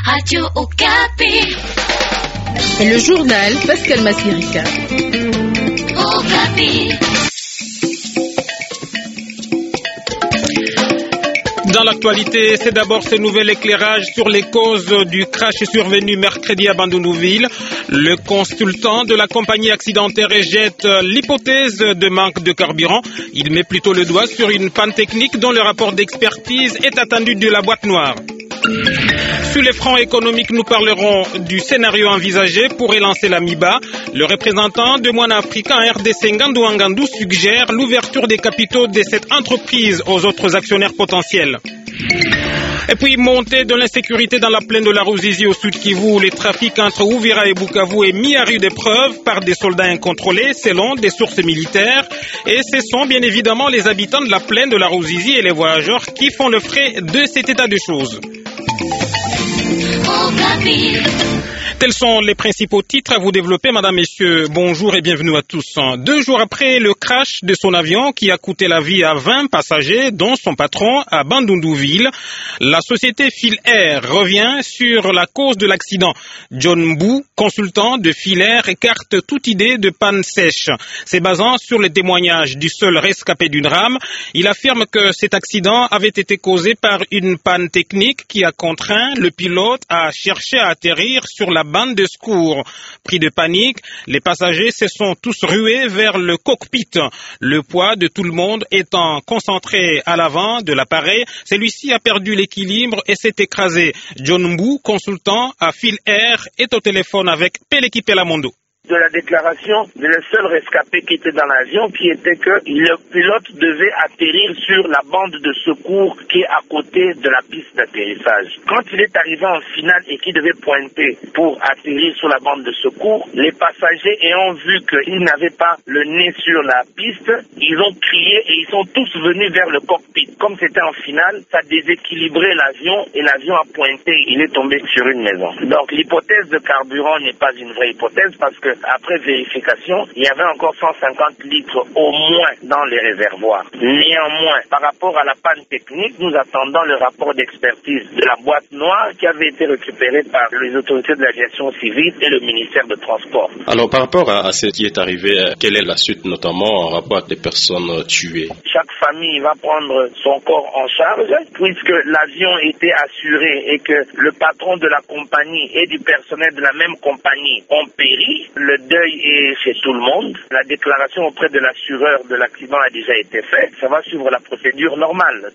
Radio Okapi. Le journal Pascal Massirika. Okapi. Dans l'actualité, c'est d'abord ce nouvel éclairage sur les causes du crash survenu mercredi à Bandundu-Ville. Le consultant de la compagnie accidentée rejette l'hypothèse de manque de carburant. Il met plutôt le doigt sur une panne technique dont le rapport d'expertise est attendu de la boîte noire. Sur les fronts économiques, nous parlerons du scénario envisagé pour relancer l'AMIBA. Le représentant de Moine Africa en RDC, Ngandou Ngandou, suggère l'ouverture des capitaux de cette entreprise aux autres actionnaires potentiels. Et puis, montée de l'insécurité dans la plaine de la Ruzizi au sud Kivu, où les trafics entre Uvira et Bukavu est mis à rude épreuve par des soldats incontrôlés, selon des sources militaires. Et ce sont bien évidemment les habitants de la plaine de la Ruzizi et les voyageurs qui font le frais de cet état de choses. Tels sont les principaux titres à vous développer, madame, messieurs. Bonjour et bienvenue à tous. 2 jours après le crash de son avion qui a coûté la vie à 20 passagers, dont son patron à Bandundu-Ville, la société Phil Air revient sur la cause de l'accident. John Mbou, consultant de Phil Air, écarte toute idée de panne sèche. Se basant sur les témoignages du seul rescapé d'une rame, il affirme que cet accident avait été causé par une panne technique qui a contraint le pilote à chercher à atterrir sur la bande de secours. Pris de panique, les passagers se sont tous rués vers le cockpit. Le poids de tout le monde étant concentré à l'avant de l'appareil, celui-ci a perdu l'équilibre et s'est écrasé. John Mbou, consultant à Phil Air, est au téléphone avec Peleki Pelamondo. De la déclaration de le seul rescapé qui était dans l'avion, qui était que le pilote devait atterrir sur la bande de secours qui est à côté de la piste d'atterrissage. Quand il est arrivé en finale et qu'il devait pointer pour atterrir sur la bande de secours, les passagers ayant vu qu'il n'avait pas le nez sur la piste, ils ont crié et ils sont tous venus vers le cockpit. Comme c'était en finale, ça déséquilibrait l'avion et l'avion a pointé, il est tombé sur une maison. Donc l'hypothèse de carburant n'est pas une vraie hypothèse parce que après vérification, il y avait encore 150 litres au moins dans les réservoirs. Néanmoins, par rapport à la panne technique, nous attendons le rapport d'expertise de la boîte noire qui avait été récupéré par les autorités de l'aviation civile et le ministère de Transport. Alors, par rapport à ce qui est arrivé, quelle est la suite, notamment en rapport avec les personnes tuées? Chaque famille va prendre son corps en charge, puisque l'avion était assuré et que le patron de la compagnie et du personnel de la même compagnie ont péri. Le deuil est chez tout le monde. La déclaration auprès de l'assureur de l'accident a déjà été faite. Ça va suivre la procédure normale.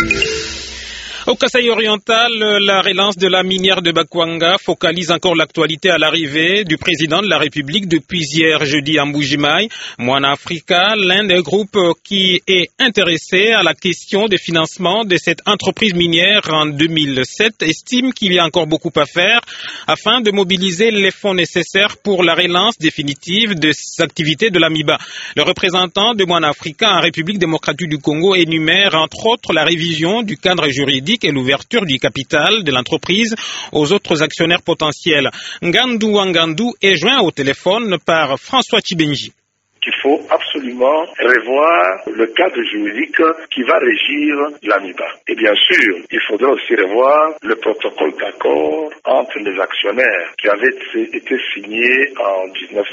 Au Kasaï oriental, la relance de la minière de Bakwanga focalise encore l'actualité à l'arrivée du président de la République depuis hier jeudi à Mbuji-Mayi. Moine Africa, l'un des groupes qui est intéressé à la question des financements de cette entreprise minière en 2007, estime qu'il y a encore beaucoup à faire afin de mobiliser les fonds nécessaires pour la relance définitive des activités de l'AMIBA. Le représentant de Moine Africa en République démocratique du Congo énumère entre autres la révision du cadre juridique et l'ouverture du capital de l'entreprise aux autres actionnaires potentiels. Ngandou Ngandou est joint au téléphone par François Chibenji. Qu'il faut absolument revoir le cadre juridique qui va régir l'AMIBA. Et bien sûr, il faudra aussi revoir le protocole d'accord entre les actionnaires qui avait été signé en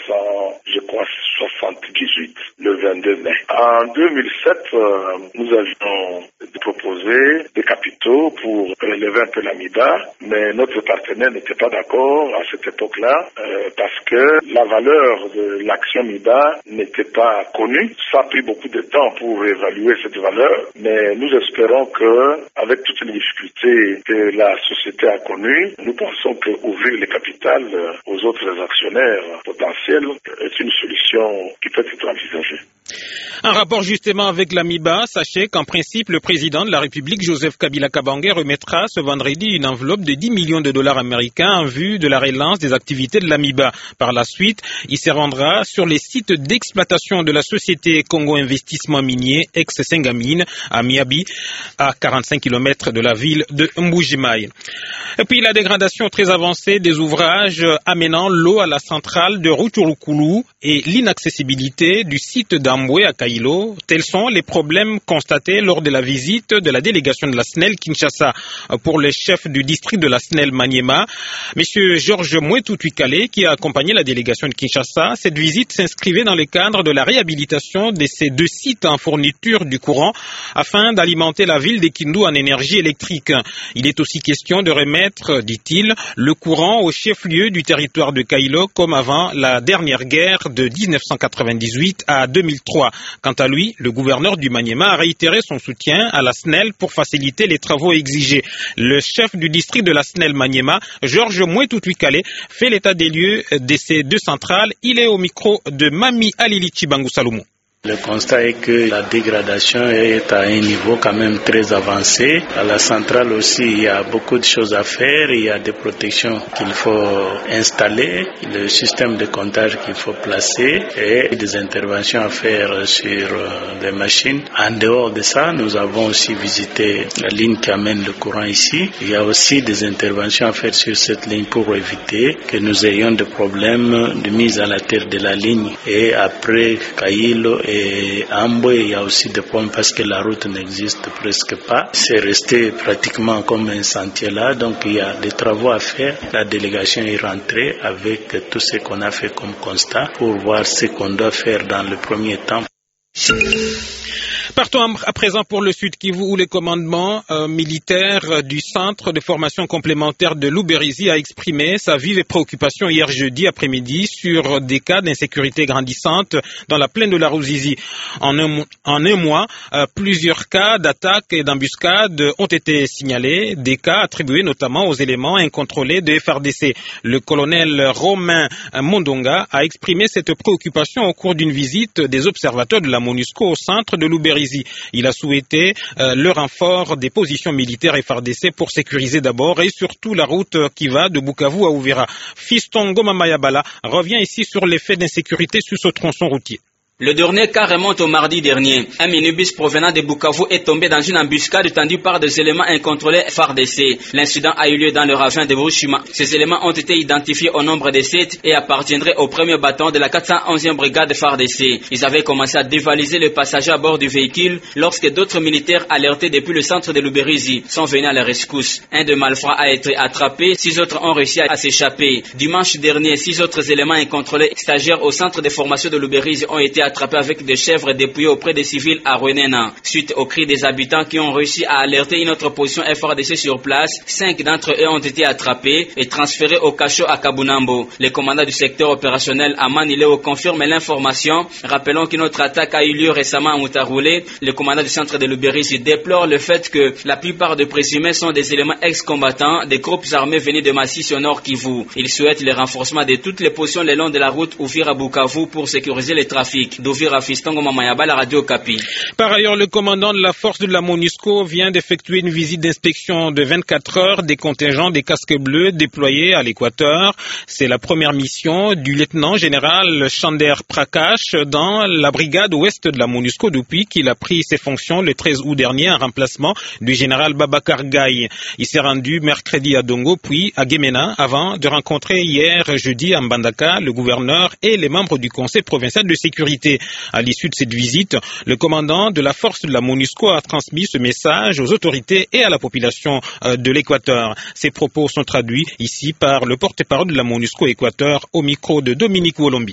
1978, le 22 mai. En 2007, nous avions proposé des capitaux pour relever un peu l'AMIBA, mais notre partenaire n'était pas d'accord à cette époque-là parce que la valeur de l'action AMIBA n'était pas connue. Ça a pris beaucoup de temps pour évaluer cette valeur, mais nous espérons que, avec toutes les difficultés que la société a connues, nous pensons qu'ouvrir les capitales aux autres actionnaires potentiels est une solution qui peut être envisagée. Un rapport justement avec l'AMIBA, sachez qu'en principe, le président de la République, Joseph Kabila Kabange, remettra ce vendredi une enveloppe de 10 millions de dollars américains en vue de la relance des activités de l'AMIBA. Par la suite, il se rendra sur les sites d'exploitation de la société Congo Investissement Minier, ex-Sengamine, à Miabi, à 45 km de la ville de Mbuji-Mayi. Et puis la dégradation très avancée des ouvrages amenant l'eau à la centrale de Rutshurukulu et l'inaccessibilité du site d'Ambo Tamboué à Kailo. Tels sont les problèmes constatés lors de la visite de la délégation de la SNEL Kinshasa. Pour le chef du district de la SNEL Maniema, M. Georges Mouetou-Tuikale, qui a accompagné la délégation de Kinshasa, cette visite s'inscrivait dans le cadre de la réhabilitation de ces 2 sites en fourniture du courant afin d'alimenter la ville de Kindu en énergie électrique. Il est aussi question de remettre, dit-il, le courant au chef-lieu du territoire de Kailo comme avant la dernière guerre de 1998 à 2003. Quant à lui, le gouverneur du Maniema a réitéré son soutien à la SNEL pour faciliter les travaux exigés. Le chef du district de la SNEL Maniema, Georges Mouetou-Tuikale, fait l'état des lieux de ces 2 centrales. Il est au micro de Mami Alili Chibangu Saloumou. Le constat est que la dégradation est à un niveau quand même très avancé. À la centrale aussi, il y a beaucoup de choses à faire. Il y a des protections qu'il faut installer, le système de comptage qu'il faut placer et des interventions à faire sur des machines. En dehors de ça, nous avons aussi visité la ligne qui amène le courant ici. Il y a aussi des interventions à faire sur cette ligne pour éviter que nous ayons des problèmes de mise à la terre de la ligne. Et après Kailo et Amboué, il y a aussi des problèmes parce que la route n'existe presque pas. C'est resté pratiquement comme un sentier là, donc il y a des travaux à faire. La délégation est rentrée avec tout ce qu'on a fait comme constat pour voir ce qu'on doit faire dans le premier temps. Partons à présent pour le Sud Kivu où le commandement militaire du centre de formation complémentaire de Luberizi a exprimé sa vive préoccupation hier jeudi après-midi sur des cas d'insécurité grandissante dans la plaine de la Ruzizi. En un mois, plusieurs cas d'attaques et d'embuscades ont été signalés, des cas attribués notamment aux éléments incontrôlés de FARDC. Le colonel Romain Mondonga a exprimé cette préoccupation au cours d'une visite des observateurs de la MONUSCO au centre de Luberizi. Il a souhaité le renfort des positions militaires FARDC pour sécuriser d'abord et surtout la route qui va de Bukavu à Uvira. Fiston Goma Mayabala revient ici sur les faits d'insécurité sur ce tronçon routier. Le dernier cas remonte au mardi dernier. Un minibus provenant de Bukavu est tombé dans une embuscade tendue par des éléments incontrôlés FARDC. L'incident a eu lieu dans le ravin de Burushima. Ces éléments ont été identifiés au nombre de 7 et appartiendraient au premier bataillon de la 411e brigade FARDC. Ils avaient commencé à dévaliser les passagers à bord du véhicule lorsque d'autres militaires alertés depuis le centre de Luberizi sont venus à la rescousse. Un de malfrats a été attrapé, 6 autres ont réussi à s'échapper. Dimanche dernier, 6 autres éléments incontrôlés stagiaires au centre de formation de Luberizi ont été attrapés avec des chèvres dépouillées auprès des civils à Rwenena. Suite aux cris des habitants qui ont réussi à alerter une autre position FARDC sur place, 5 d'entre eux ont été attrapés et transférés au cachot à Kabunambo. Le commandant du secteur opérationnel Aman Ileo confirme l'information. Rappelons qu'une autre attaque a eu lieu récemment à Mutaroulé. Le commandant du centre de Luberizi déplore le fait que la plupart des présumés sont des éléments ex-combattants des groupes armés venus de Massissi au nord Kivu. Il souhaite le renforcement de toutes les positions le long de la route Uvira-Bukavu pour sécuriser le trafic. La radio Kapi. Par ailleurs, le commandant de la force de la MONUSCO vient d'effectuer une visite d'inspection de 24 heures des contingents des casques bleus déployés à l'Équateur. C'est la première mission du lieutenant général Chander Prakash dans la brigade ouest de la MONUSCO depuis qu'il a pris ses fonctions le 13 août dernier en remplacement du général Babacar Gaye. Il s'est rendu mercredi à Dongo puis à Gemena avant de rencontrer hier jeudi à Mbandaka le gouverneur et les membres du conseil provincial de sécurité. À l'issue de cette visite, le commandant de la force de la MONUSCO a transmis ce message aux autorités et à la population de l'Équateur. Ces propos sont traduits ici par le porte-parole de la MONUSCO Équateur au micro de Dominique Wolombi.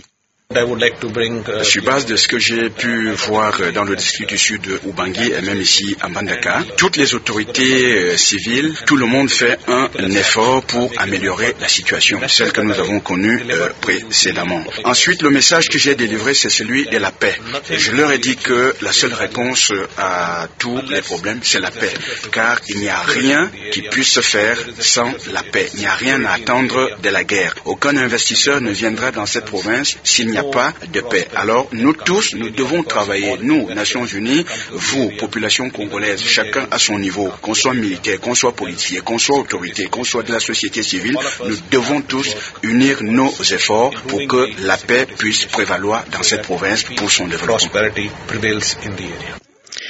Sur base de ce que j'ai pu voir dans le district du sud de Ubangi et même ici à Mbandaka, toutes les autorités civiles, tout le monde fait un effort pour améliorer la situation, celle que nous avons connue précédemment. Ensuite, le message que j'ai délivré, c'est celui de la paix. Je leur ai dit que la seule réponse à tous les problèmes, c'est la paix, car il n'y a rien qui puisse se faire sans la paix. Il n'y a rien à attendre de la guerre. Aucun investisseur ne viendra dans cette province s'il n'y a pas de paix. Alors, nous tous, nous devons travailler. Nous, Nations Unies, vous, population congolaise, chacun à son niveau, qu'on soit militaire, qu'on soit politique, qu'on soit autorité, qu'on soit de la société civile, nous devons tous unir nos efforts pour que la paix puisse prévaloir dans cette province pour son développement.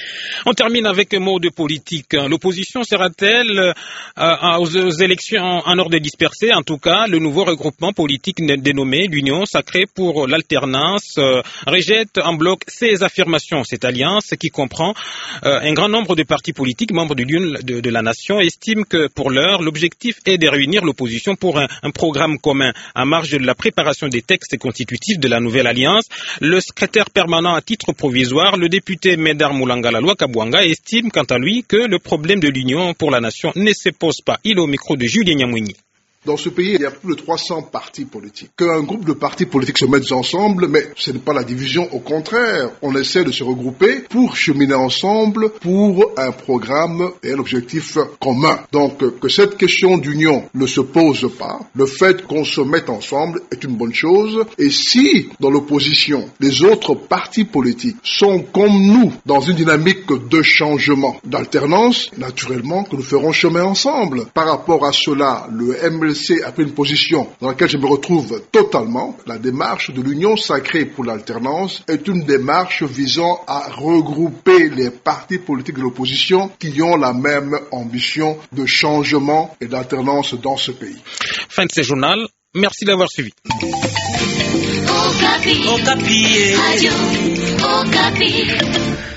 On termine avec un mot de politique. L'opposition sera-t-elle aux élections en ordre dispersé? En tout cas, le nouveau regroupement politique dénommé l'Union sacrée pour l'alternance rejette en bloc ces affirmations. Cette alliance, qui comprend un grand nombre de partis politiques membres de l'Union de la Nation, estime que pour l'heure, l'objectif est de réunir l'opposition pour un programme commun. En marge de la préparation des textes constitutifs de la nouvelle alliance, le secrétaire permanent à titre provisoire, le député Médard Moulanga-Laloi Kabouanga, estime quant à lui que le problème de l'Union pour la Nation ne se pose pas. Il est au micro de Julien Nyamouini. Dans ce pays, il y a plus de 300 partis politiques. Qu'un groupe de partis politiques se mette ensemble, mais ce n'est pas la division, au contraire. On essaie de se regrouper pour cheminer ensemble pour un programme et un objectif commun. Donc, que cette question d'union ne se pose pas, le fait qu'on se mette ensemble est une bonne chose. Et si, dans l'opposition, les autres partis politiques sont comme nous, dans une dynamique de changement, d'alternance, naturellement que nous ferons chemin ensemble. Par rapport à cela, le MLC a pris une position dans laquelle je me retrouve totalement. La démarche de l'Union sacrée pour l'alternance est une démarche visant à regrouper les partis politiques de l'opposition qui ont la même ambition de changement et d'alternance dans ce pays. Fin de ce journal. Merci d'avoir suivi. Okapi. Radio Okapi.